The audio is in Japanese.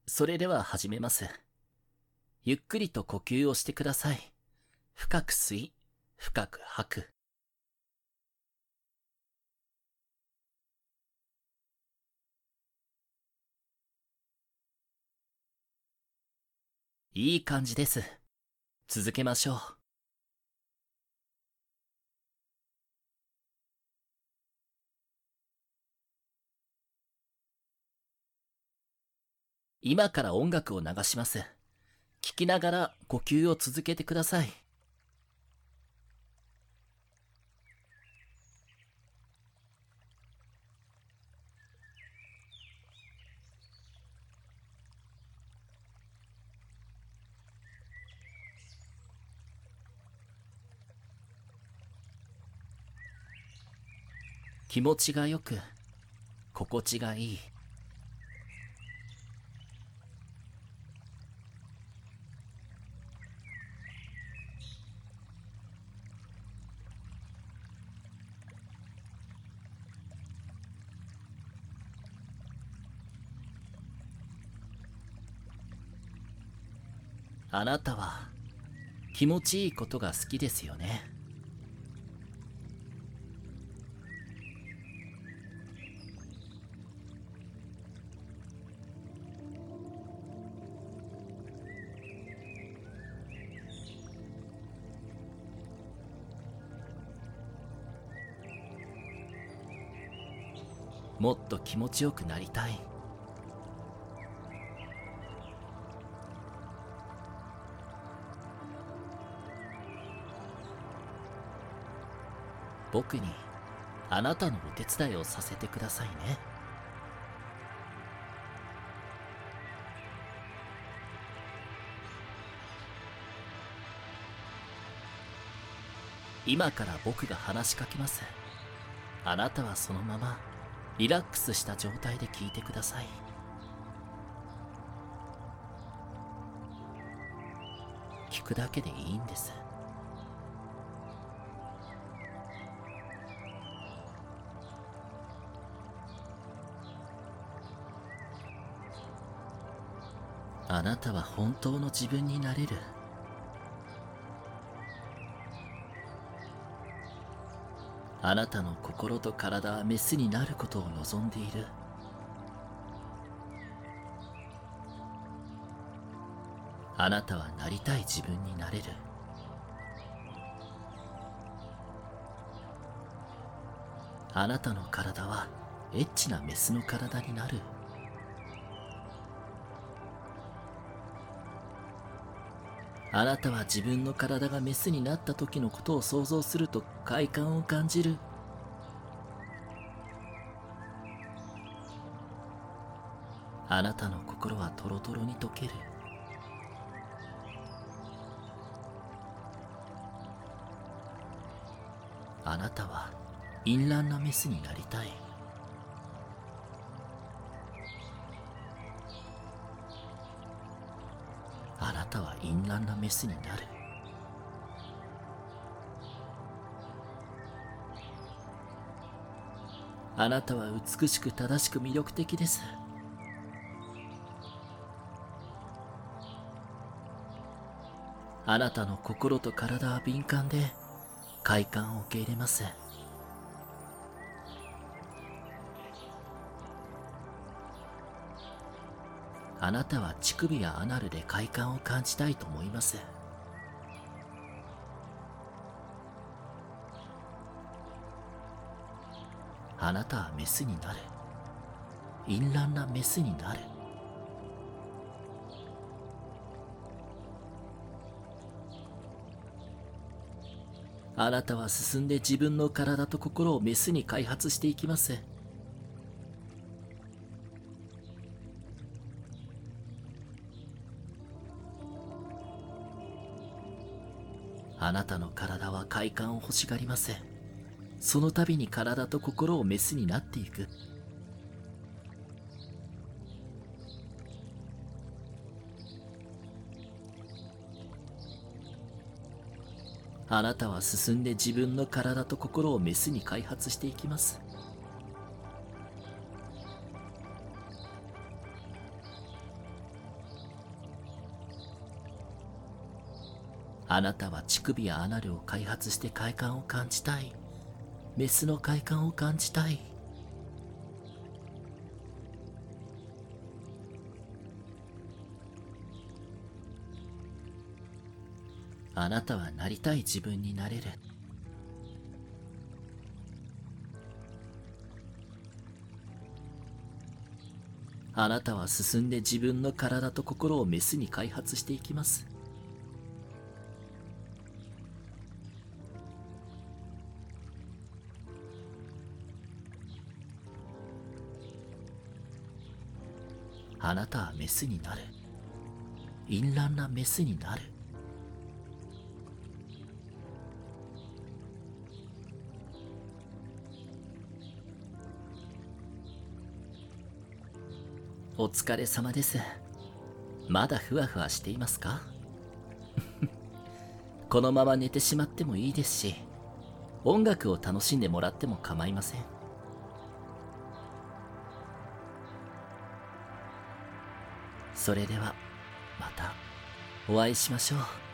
それでは始めます。ゆっくりと呼吸をしてください。深く吸い、深く吐く。いい感じです。続けましょう。今から音楽を流します。聞きながら呼吸を続けてください。気持ちがよく、心地がいい。あなたは気持ちいいことが好きですよね。もっと気持ちよくなりたい。僕にあなたのお手伝いをさせてくださいね。今から僕が話しかけます。あなたはそのままリラックスした状態で聞いてください。聞くだけでいいんです。あなたは本当の自分になれる。あなたの心と体はメスになることを望んでいる。あなたはなりたい自分になれる。あなたの体はエッチなメスの体になる。あなたは自分の体がメスになった時のことを想像すると快感を感じる。あなたの心はトロトロに溶ける。あなたは淫乱なメスになりたい。あなたは淫乱なメスになる。あなたは美しく正しく魅力的です。あなたの心と体は敏感で快感を受け入れます。あなたは乳首やアナルで快感を感じたいと思います。あなたはメスになる。淫乱なメスになる。あなたは進んで自分の体と心をメスに開発していきます。あなたの体は快感を欲しがります。その度に体と心をメスになっていく。あなたは進んで自分の体と心をメスに開発していきます。 あなたは乳首やアナルを開発して快感を感じたい。メスの快感を感じたい。あなたはなりたい自分になれる。あなたは進んで自分の体と心をメスに開発していきます。あなたはメスになる。淫乱なメスになる。お疲れ様です。まだふわふわしていますか？このまま寝てしまってもいいですし、音楽を楽しんでもらっても構いません。それではまたお会いしましょう。